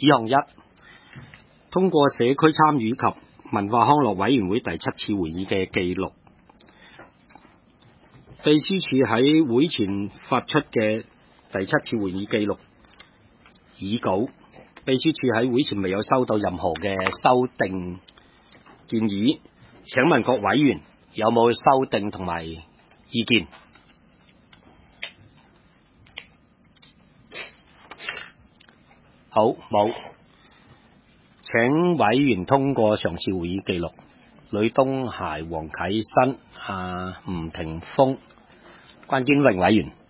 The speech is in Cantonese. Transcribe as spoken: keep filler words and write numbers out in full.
事項一，通過社區參與及文化康樂委員會第七次會議嘅記錄。秘書處喺會前發出嘅第七次會議記錄議稿，秘書處喺會前未有收到任何嘅修訂建議，請問各委員有冇修訂同埋意見？好，冇。請委員通過上次會議記錄。呂東孩、黃啟新、啊吳霆鋒、關堅榮委員。